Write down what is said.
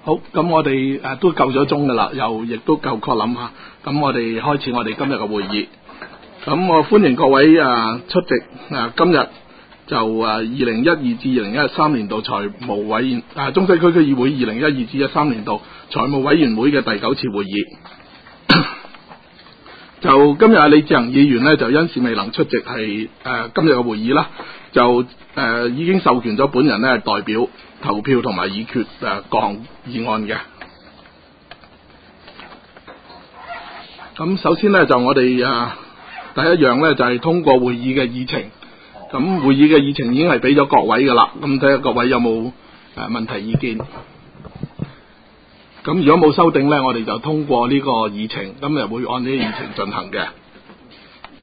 好，咁我哋都夠咗鐘噶啦，又亦都夠確諗下。咁我哋開始我哋今日嘅會議。咁我歡迎各位出席今日就2012至2013年度財務委員中西區區議會2012至13年度財務委員會嘅第9次會議。就今日李志恒議員呢，就因事未能出席係今日嘅會議啦，就已經授權咗本人呢代表投票同埋議決各項議案嘅。咁首先呢，就我哋第一樣呢，就係通過會議嘅議程。咁會議嘅議程已經係俾咗各位噶啦，咁睇下各位有冇問題意見。咁如果冇修訂呢，我哋就通過呢個議程，今日會按呢個議程進行嘅。